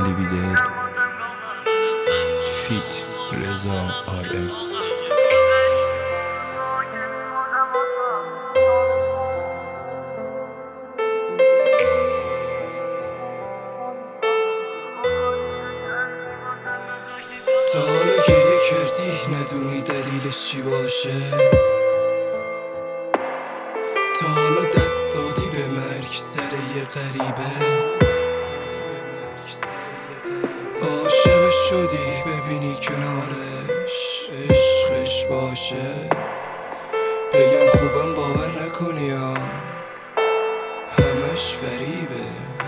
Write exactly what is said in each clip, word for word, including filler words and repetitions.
علی بیدل فیت رضا آر ام. تا حالا گریه کردی ندونی دلیلش چی باشه؟ تا حالا دست دادی به مرگ سر یه غریبه؟ عاشقش شدی ببینی کنارش عشقش باشه؟ بگم خوبم باور نکنی ها، همش فریبه.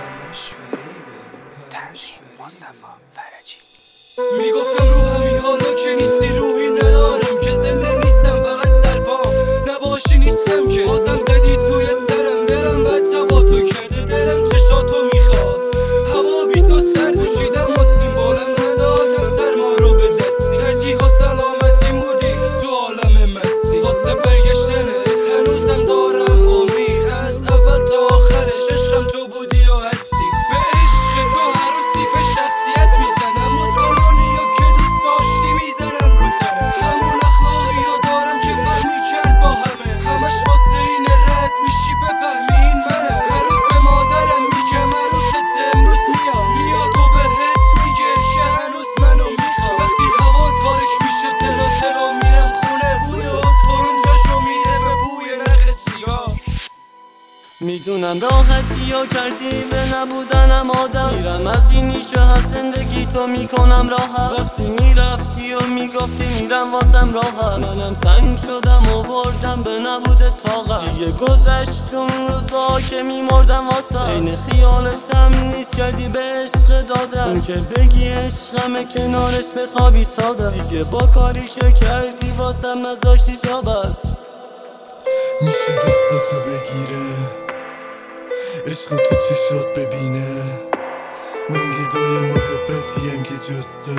تنظیم مصطفی فرجی. میگفتم رو همین حالا که نیستی روحی ندارم که زنده نیستم فقط سرپام نباشی نیستم که بازم زدی توی سرم دلم بد توا تو کرده دلم چشاتو میخواد هوا بی تو سر پوشیدم ماستیم بالا ندادم سرما رو به دستی ترجیح و سلامتیم بودی تو عالم مستی واسه برگشتنت هنوزم دارم امید از اول تا آخرش عشقم تو بودی و هستی به عشق تو هر روز تیپ شخصیت میزنم مطمئنی یا که دوست داشتی میزنم رو تنم همون اخلاقی رو دارم که فهمی کرد با همه همش واسه این رد میشی بفهمی این منم هر روز به مادرم میگم عروست امروز میام میاد و بهت میگه که هنوز منو میخوام وقتی هوا تاریک میشه تلو تلو میرم خونه بوی عود خورونجاشو میده به بوی نخ سیاه. میدونم راحتی ها کردی به نبودنم آدم میرم از اینی که هست زندگی تو میکنم راحت وقتی میرفتی و میگفتی میرم واسم راحت منم سنگ شدم و وردم به نبود طاقت دیگه گذشت اون روزا که میمردم واسم این خیالتم نیست کردی به عشق دادم اون که بگی عشقمه کنارش بخوابی ساده دیگه با کاری که کردی واسم نذاشتی تا بس میشه دستاتو بگیره عشق تو چشات ببینه من گدای محبتیم که جز تو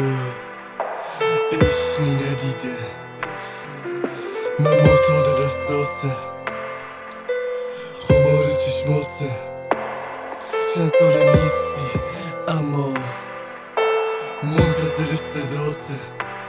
عشقی ندیده من معتاد دستاته خمار چشماته چند سال نیستی اما منتظر صداته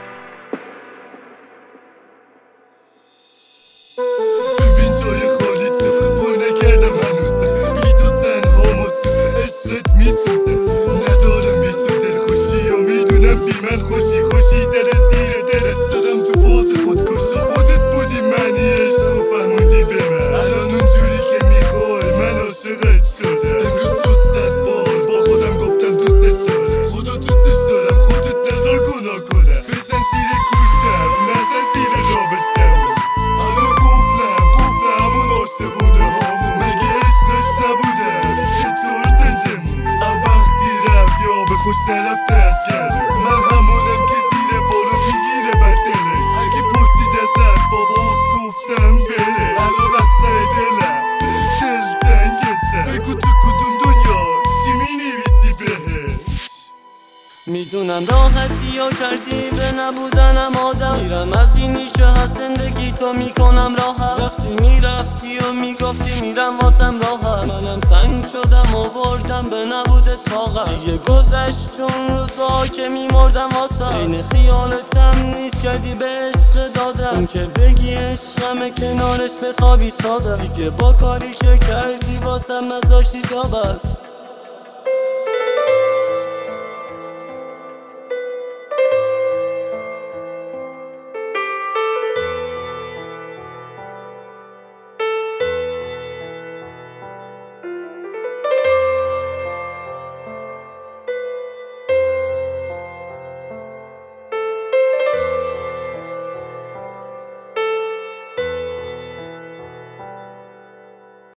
ببین جای خالی تو پر نکردم هنوزه بی تو تنها ما تو عشقت میسوزه ندارم بی تو دل خوشی و میدونم بی من خوشی خوشی زده زیر دلت زدم تو فاز خودکشی خودت بودی معنی عشق و فهموندی به من الان اونجوری که میخوای من عاشقت شده امروز شد صد بار با خودم گفتم دوست دارم خدا دوستش دارم خودت نظر گناه کنم بزن زیر کوشم نزن زیر رابطمون هنوز گفتم گفتم همون عاشقونه هامون مگه عشقش نبودم چطور زنده مون وقتی رفت یا به خوش طرف دست کرده من همونم که زیر بارو میگیره بر دلش اگه پرسید ازت بابا از گفتم بره الان از سر دلم دل زنگتم بگو تو کدوم دنیا چی مینویسی بهش. میدونم راحتی ها کردی به نبودنم آدم میرم از اینی که هست زندگی تو میکنم راحت وقتی میرفتی و میگفتی میرم واسم راحت منم سنگ شدم و وردم به نبود طاقت دیگه گذشت اون روزا که میمردم واسم این خیالتم نیست کردی به عشق دادم اون که بگی عشقمه کنارش بخوابی ساده دیگه با کاری که کردی واسم نذاشتی تا بس